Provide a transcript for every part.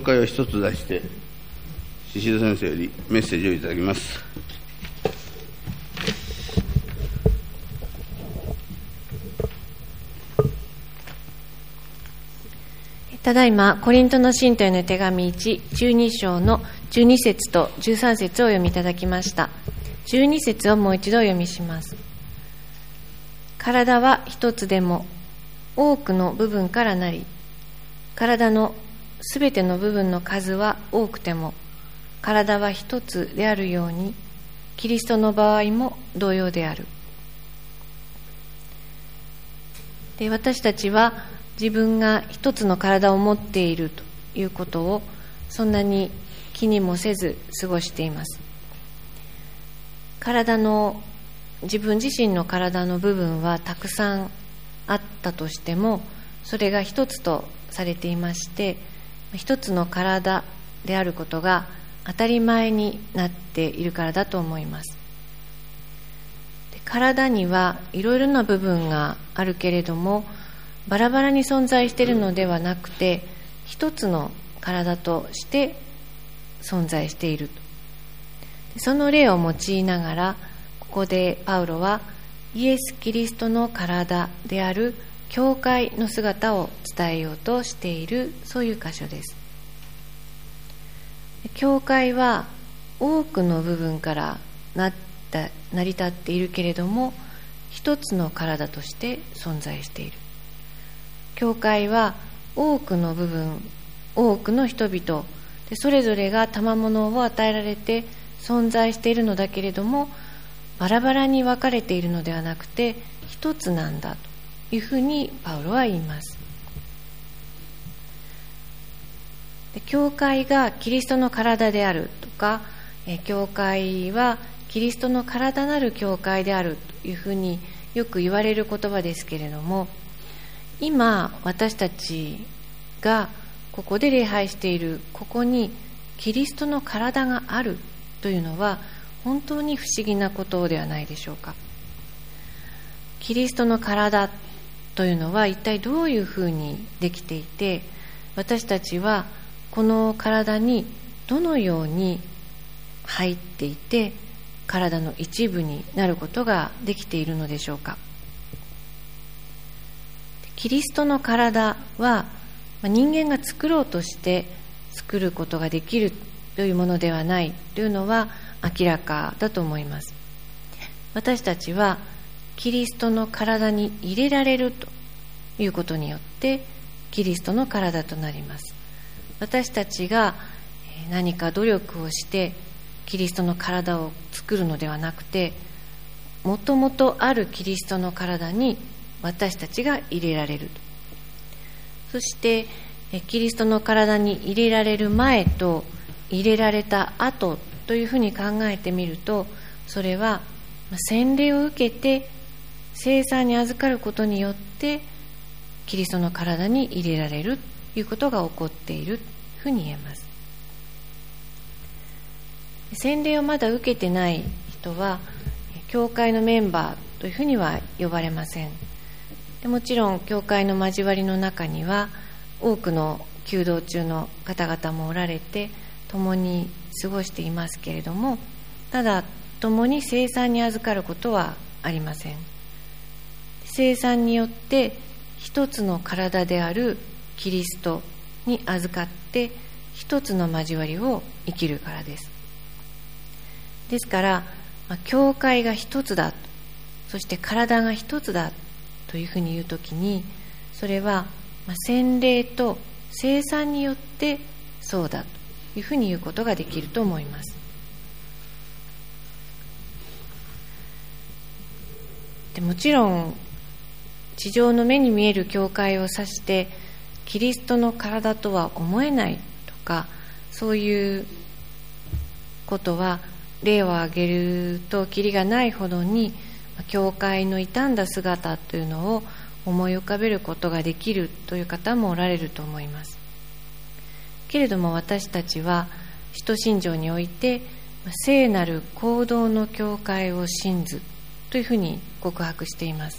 会を一つ出して、宍戸先生よりメッセージをいただきます。 ただいま、コリントの信徒への手紙1、12章の12節と13節をお読みいただきました。12節をもう一度お読みします。体は一つでも多くの部分からなり、体のすべての部分の数は多くても、体は一つであるように、キリストの場合も同様である。で、私たちは自分が一つの体を持っているということをそんなに気にもせず過ごしています。自分自身の体の部分はたくさんあったとしても、それが一つとされていまして、一つの体であることが当たり前になっているからだと思います。で、体にはいろいろな部分があるけれども、バラバラに存在しているのではなくて、一つの体として存在している。その例を用いながら、ここでパウロはイエス・キリストの体である教会の姿を伝えようとしている、そういう箇所です。教会は多くの部分から成り立っているけれども、一つの体として存在している。教会は多くの部分、多くの人々で、それぞれが賜物を与えられて存在しているのだけれども、バラバラに分かれているのではなくて一つなんだというふうにパウロは言います。で、教会がキリストの体であるとか、教会はキリストの体なる教会であるというふうによく言われる言葉ですけれども、今私たちがここで礼拝しているここにキリストの体があるというのは本当に不思議なことではないでしょうか。キリストの体というのは一体どういうふうにできていて、私たちはこの体にどのように入っていて体の一部になることができているのでしょうか。キリストの体は人間が作ろうとして作ることができるというものではないというのは明らかだと思います。私たちはキリストの体に入れられるということによってキリストの体となります。私たちが何か努力をしてキリストの体を作るのではなくて、もともとあるキリストの体に私たちが入れられる。そしてキリストの体に入れられる前と入れられた後というふうに考えてみると、それは洗礼を受けて聖餐に預かることによってキリストの体に入れられるということが起こっているというふうに言えます。洗礼をまだ受けてない人は教会のメンバーというふうには呼ばれません。でもちろん教会の交わりの中には多くの求道中の方々もおられて共に過ごしていますけれども、ただ共に聖餐に預かることはありません。聖餐によって一つの体であるキリストに預かって一つの交わりを生きるからです。ですから、教会が一つだ、そして体が一つだというふうに言うときに、それは洗礼と聖餐によってそうだというふうに言うことができると思います。でもちろん地上の目に見える教会を指してキリストの体とは思えないとか、そういうことは例を挙げるときりがないほどに教会の傷んだ姿というのを思い浮かべることができるという方もおられると思います。けれども私たちは使徒信条において聖なる行動の教会を信ずというふうに告白しています。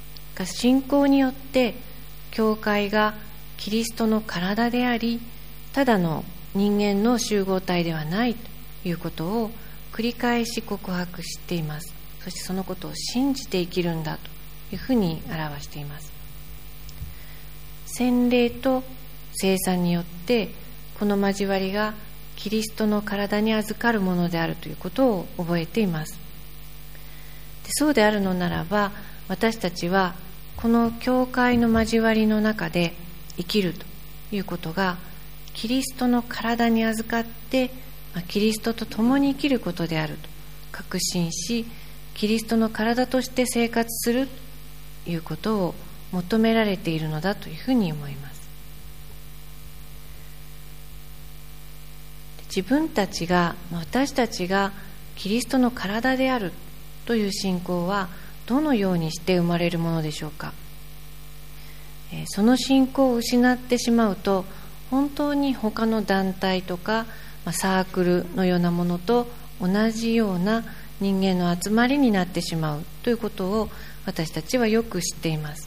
信仰によって教会がキリストの体であり、 ただの人間の集合体ではないということを繰り返し告白しています。そしてそのことを信じて生きるんだというふうに表しています。洗礼と聖餐によってこの交わりがキリストの体に預かるものであるということを覚えています。でそうであるのならば、私たちはこの教会の交わりの中で生きるということがキリストの体に預かってキリストと共に生きることであると確信し、キリストの体として生活するということを求められているのだというふうに思います。自分たちが、私たちがキリストの体であるという信仰はどのようにして生まれるものでしょうか。その信仰を失ってしまうと、本当に他の団体とかサークルのようなものと同じような人間の集まりになってしまうということを私たちはよく知っています。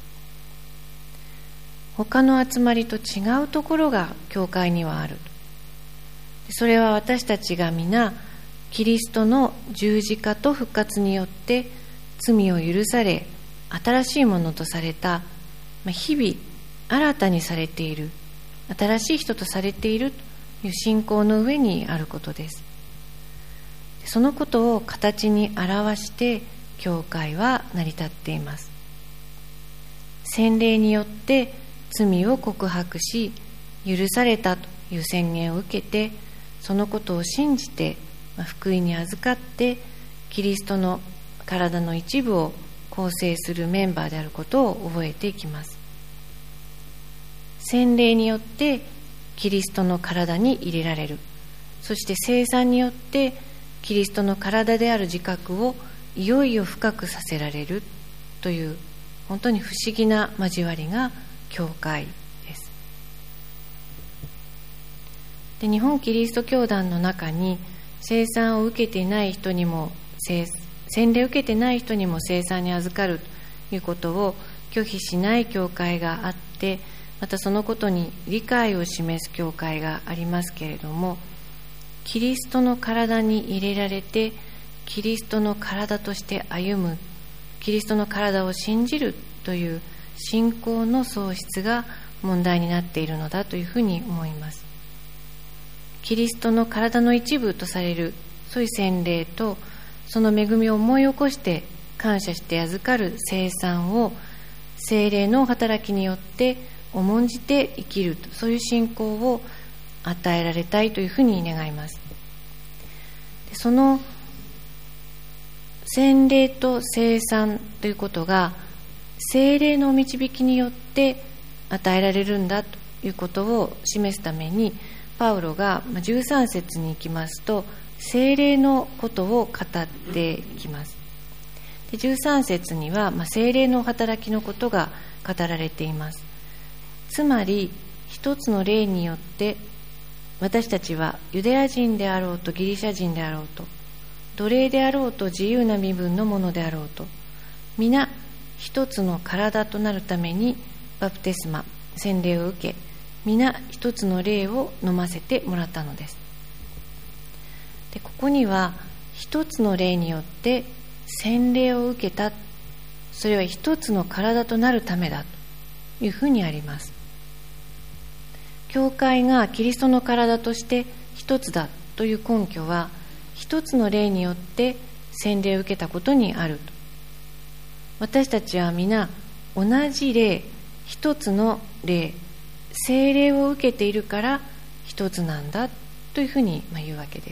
他の集まりと違うところが教会にはある。それは私たちが皆キリストの十字架と復活によって罪を許され、新しいものとされた、日々新たにされている、新しい人とされているという信仰の上にあることです。そのことを形に表して教会は成り立っています。洗礼によって罪を告白し、許されたという宣言を受けて、そのことを信じて福音に預かってキリストの体の一部を構成するメンバーであることを覚えていきます。洗礼によってキリストの体に入れられる。そして聖餐によってキリストの体である自覚をいよいよ深くさせられるという本当に不思議な交わりが教会です。で、日本キリスト教団の中に聖餐を受けていない人にも洗礼を受けてない人にも聖餐に預かるということを拒否しない教会があって、またそのことに理解を示す教会がありますけれども、キリストの体に入れられてキリストの体として歩む、キリストの体を信じるという信仰の喪失が問題になっているのだというふうに思います。キリストの体の一部とされるそういう洗礼と、その恵みを思い起こして感謝して預かる聖餐を聖霊の働きによって重んじて生きると、そういう信仰を与えられたいというふうに願います。その洗礼と聖餐ということが聖霊の導きによって与えられるんだということを示すために、パウロが13節に行きますと聖霊のことを語っていきます。で、13節には聖霊の働きのことが語られています。つまり一つの霊によって私たちはユダヤ人であろうとギリシャ人であろうと、奴隷であろうと自由な身分のものであろうと、皆一つの体となるためにバプテスマ、洗礼を受け、皆一つの霊を飲ませてもらったのです。で、ここには一つの霊によって洗礼を受けた、それは一つの体となるためだというふうにあります。教会がキリストの体として一つだという根拠は、一つの霊によって洗礼を受けたことにあると。私たちは皆同じ霊、一つの霊、聖霊を受けているから一つなんだというふうに言うわけです。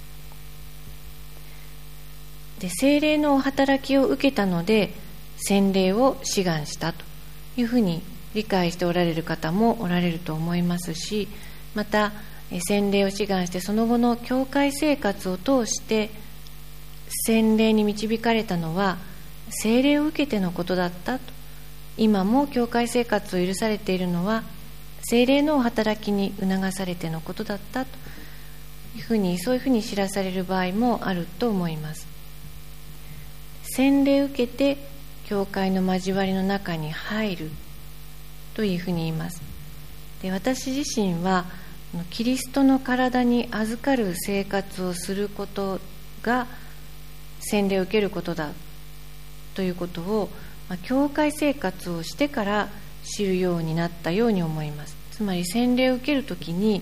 で、聖霊の働きを受けたので洗礼を志願したというふうに理解しておられる方もおられると思いますし、また洗礼を志願してその後の教会生活を通して洗礼に導かれたのは聖霊を受けてのことだったと。今も教会生活を許されているのは聖霊の働きに促されてのことだったというふうに、そういうふうに知らされる場合もあると思います。洗礼を受けて教会の交わりの中に入るというふうに言います。で、私自身はキリストの体に預かる生活をすることが洗礼を受けることだということを、教会生活をしてから知るようになったように思います。つまり洗礼を受けるときに、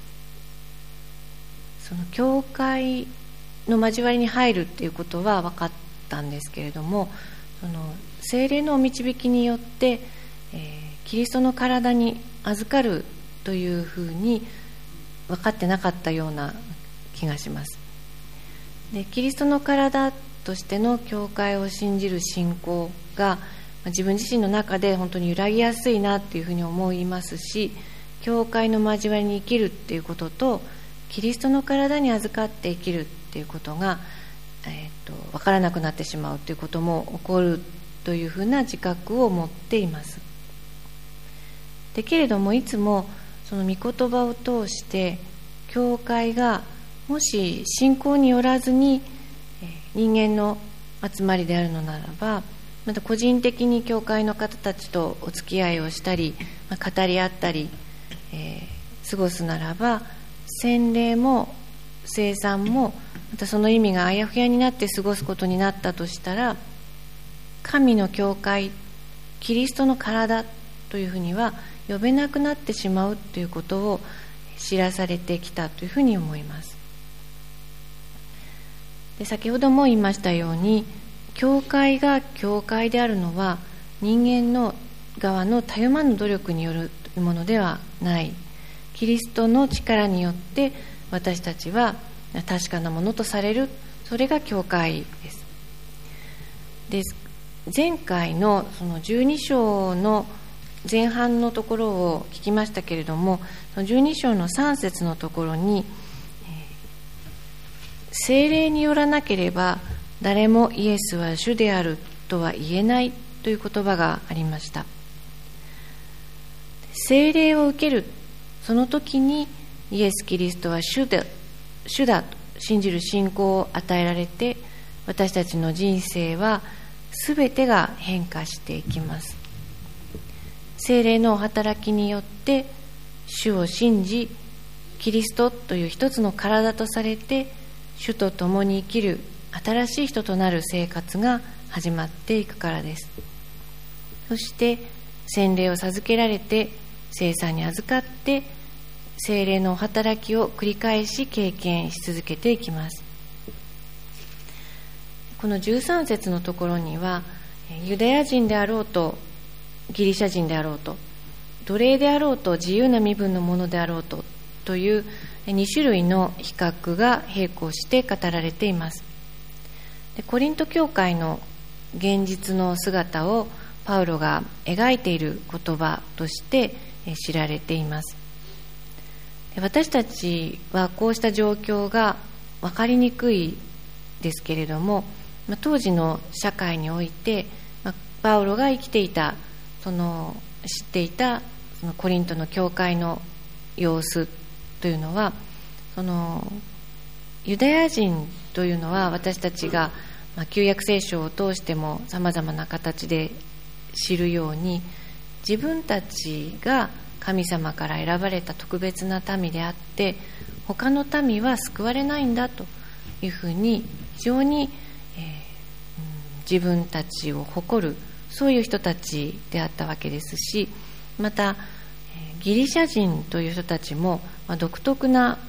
その教会の交わりに入るっていうことは分かったんですけれども、その聖霊のお導きによって、キリストの体に預かるというふうに分かってなかったような気がします。で、キリストの体としての教会を信じる信仰が自分自身の中で本当に揺らぎやすいなというふうに思いますし、教会の交わりに生きるっていうこととキリストの体に預かって生きるっていうことが、分からなくなってしまうということも起こるというふうな自覚を持っています。でけれども、いつもその御言葉を通して教会がもし信仰によらずに人間の集まりであるのならば、また個人的に教会の方たちとお付き合いをしたり、語り合ったり、過ごすならば、洗礼も聖餐もまたその意味があやふやになって過ごすことになったとしたら、神の教会、キリストの体というふうには呼べなくなってしまうということを知らされてきたというふうに思います。で、先ほども言いましたように、教会が教会であるのは人間の側のたゆまぬ努力によるものではない。キリストの力によって私たちは確かなものとされる、それが教会です。で、前回のその12章の前半のところを聞きましたけれども、12章の3節のところに、聖霊によらなければ誰もイエスは主であるとは言えないという言葉がありました。聖霊を受けるその時にイエス・キリストは主だと信じる信仰を与えられて、私たちの人生は全てが変化していきます。聖霊の働きによって主を信じ、キリストという一つの体とされて主と共に生きる新しい人となる生活が始まっていくからです。そして洗礼を授けられて聖餐に預かって聖霊の働きを繰り返し経験し続けていきます。この13節のところには、ユダヤ人であろうとギリシャ人であろうと、奴隷であろうと自由な身分のものであろうとという2種類の比較が並行して語られています。で、コリント教会の現実の姿をパウロが描いている言葉として知られています。で、私たちはこうした状況が分かりにくいですけれども、当時の社会においてパウロが生きていた、知っていたそのコリントの教会の様子というのは、ユダヤ人というのは私たちが旧約聖書を通してもさまざまな形で知るように、自分たちが神様から選ばれた特別な民であって、他の民は救われないんだというふうに非常に、自分たちを誇る、そういう人たちであったわけですし、またギリシャ人という人たちも独特な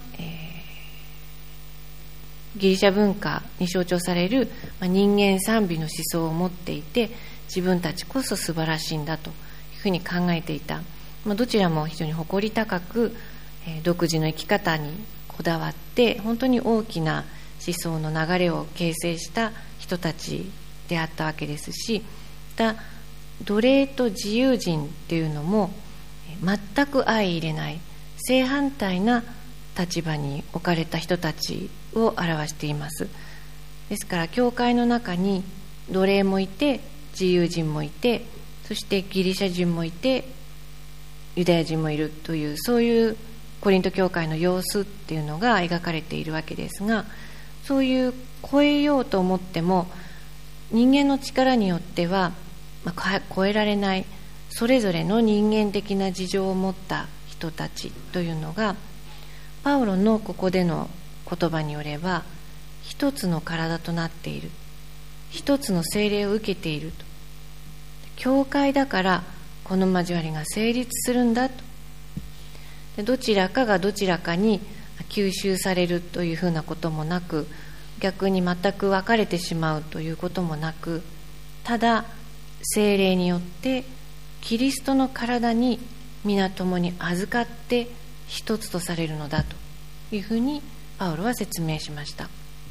ギリシャ文化に象徴される人間賛美の思想を持っていて、自分たちこそ素晴らしいんだというふうに考えていた。どちらも非常に誇り高く独自の生き方にこだわって本当に大きな思想の流れを形成した人たちであったわけですし、また奴隷と自由人っていうのも全く相入れない正反対な立場に置かれた人たちを表しています。ですから教会の中に奴隷もいて自由人もいて、そしてギリシャ人もいてユダヤ人もいるという、そういうコリント教会の様子っていうのが描かれているわけですが、そういう超えようと思っても人間の力によっては超えられない、それぞれの人間的な事情を持った人たちというのがパウロのここでの言葉によれば、一つの体となっている、一つの聖霊を受けていると。教会だからこの交わりが成立するんだと。でどちらかがどちらかに吸収されるというふうなこともなく、逆に全く分かれてしまうということもなく、ただ聖霊によってキリストの体に皆共に預かって一つとされるのだというふうにパウロは説明しました。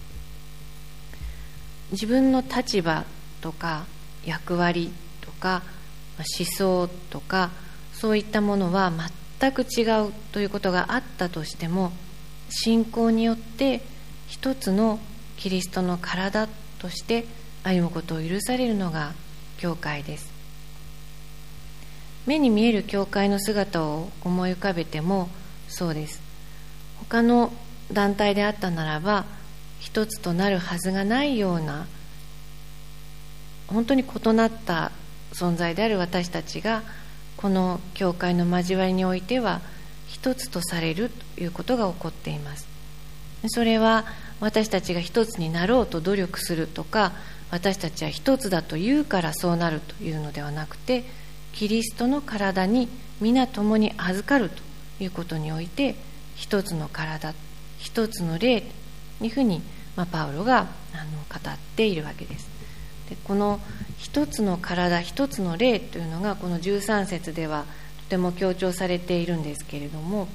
自分の立場とか役割とか思想とかそういったものは全く違うということがあったとしても、信仰によって一つのキリストの体として歩むことを許されるのが教会です。目に見える教会の姿を思い浮かべてもそうです。他の団体であったならば一つとなるはずがないような、本当に異なった存在である私たちがこの教会の交わりにおいては一つとされるということが起こっています。それは私たちが一つになろうと努力するとか、私たちは一つだと言うからそうなるというのではなくて、キリストの体に皆共に預かるということにおいて、一つの体、一つの霊というふうに、パウロが語っているわけです。でこの一つの体、一つの霊というのがこの13節ではとても強調されているんですけれども、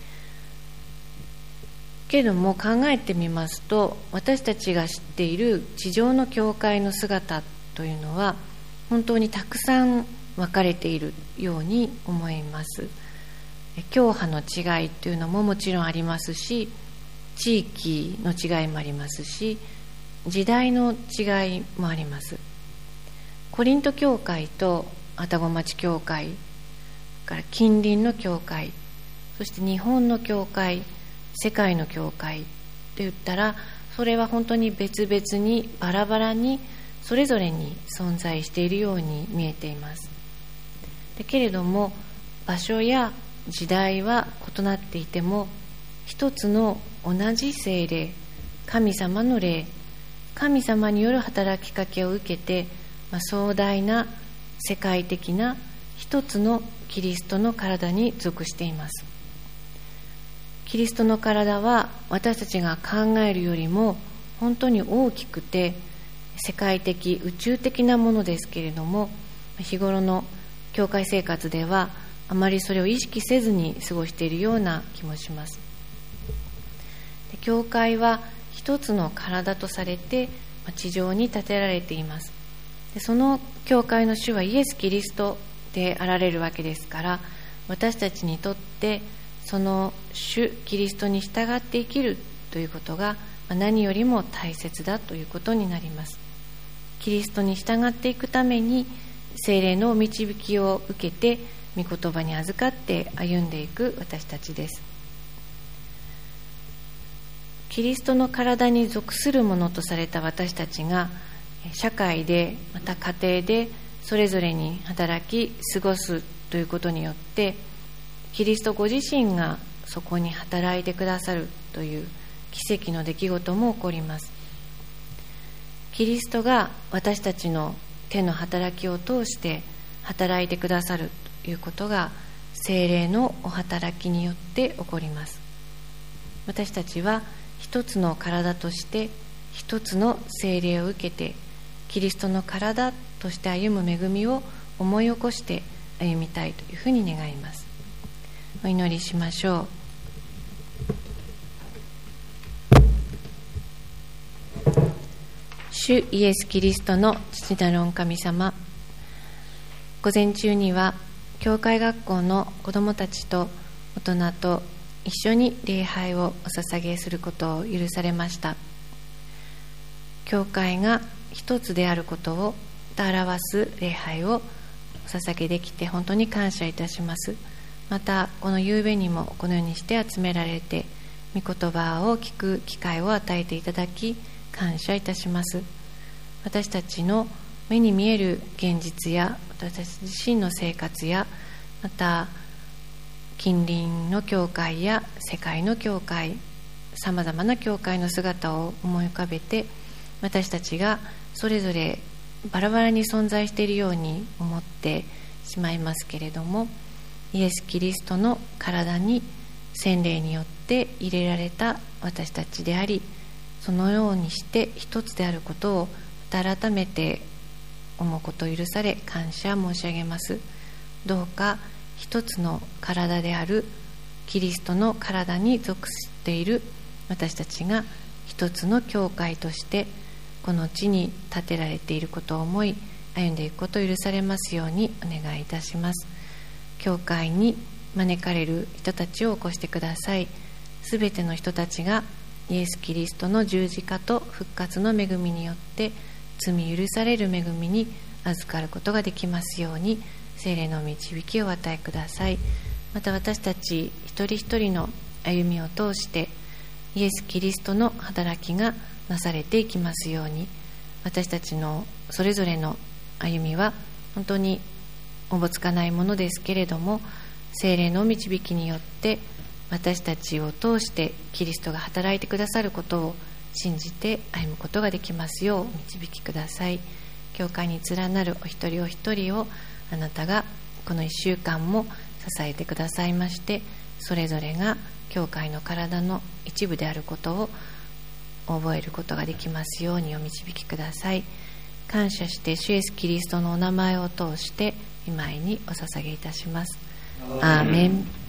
考えてみますと、私たちが知っている地上の教会の姿というのは本当にたくさん分かれているように思います。教派の違いというのももちろんありますし、地域の違いもありますし、時代の違いもあります。コリント教会と愛宕町教会から近隣の教会、そして日本の教会、世界の教会と言ったら、それは本当に別々にバラバラにそれぞれに存在しているように見えています。けれども場所や時代は異なっていても、一つの同じ聖霊、神様の霊、神様による働きかけを受けて、壮大な世界的な一つのキリストの体に属しています。キリストの体は私たちが考えるよりも本当に大きくて世界的、宇宙的なものですけれども、日頃の教会生活ではあまりそれを意識せずに過ごしているような気もします。教会は一つの体とされて地上に建てられています。その教会の主はイエス・キリストであられるわけですから、私たちにとってその主キリストに従って生きるということが何よりも大切だということになります。キリストに従っていくために聖霊の導きを受けて御言葉に預かって歩んでいく私たちです。キリストの体に属するものとされた私たちが社会でまた家庭でそれぞれに働き過ごすということによって、キリストご自身がそこに働いてくださるという奇跡の出来事も起こります。キリストが私たちの手の働きを通して働いてくださるということが聖霊のお働きによって起こります。私たちは一つの体として一つの聖霊を受けて、キリストの体として歩む恵みを思い起こして歩みたいというふうに願います。お祈りしましょう。主イエス・キリストの父なる御神様、午前中には教会学校の子どもたちと大人と一緒に礼拝をお捧げすることを許されました。教会が一つであることを表す礼拝をお捧げできて本当に感謝いたします。またこの夕べにもこのようにして集められて御言葉を聞く機会を与えていただき感謝いたします。私たちの目に見える現実や私たち自身の生活やまた近隣の教会や世界の教会、さまざまな教会の姿を思い浮かべて、私たちがそれぞれバラバラに存在しているように思ってしまいますけれども、イエス・キリストの体に洗礼によって入れられた私たちであり、そのようにして一つであることを改めて思うことを許され感謝申し上げます。どうか一つの体であるキリストの体に属している私たちが一つの教会としてこの地に建てられていることを思い歩んでいくことを許されますようにお願いいたします。教会に招かれる人たちを起こしてください。すべての人たちがイエス・キリストの十字架と復活の恵みによって罪許される恵みに預かることができますように聖霊の導きをお与えください。また私たち一人一人の歩みを通してイエス・キリストの働きがなされていきますように、私たちのそれぞれの歩みは本当におぼつかないものですけれども、聖霊の導きによって私たちを通してキリストが働いてくださることを信じて歩むことができますよう導きください。教会に連なるお一人お一人をあなたがこの1週間も支えてくださいまして、それぞれが教会の体の一部であることを覚えることができますようにお導きください。感謝して主イエスキリストのお名前を通して御前にお捧げいたします。アーメン。